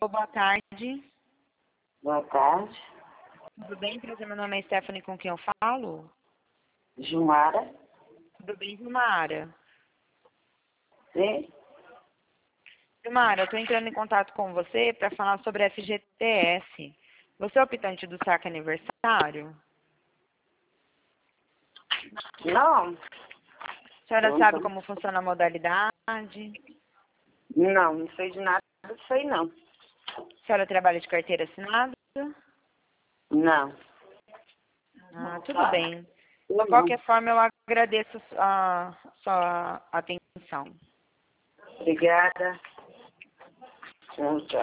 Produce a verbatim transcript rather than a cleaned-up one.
boa tarde. Boa tarde. Tudo bem? Prazer, meu nome é Stephanie, com quem eu falo? Gilmara. Tudo bem, Gilmara? Sim? Gilmara, eu estou entrando em contato com você para falar sobre a F G T S. Você é optante do saque aniversário? Não. A senhora Não, sabe não. como funciona a modalidade? Não, não sei de nada disso aí, não. A senhora trabalha de carteira assinada? Não. Ah, tudo bem. De Eu qualquer não. forma, eu agradeço a sua atenção. Obrigada. Tchau, tchau.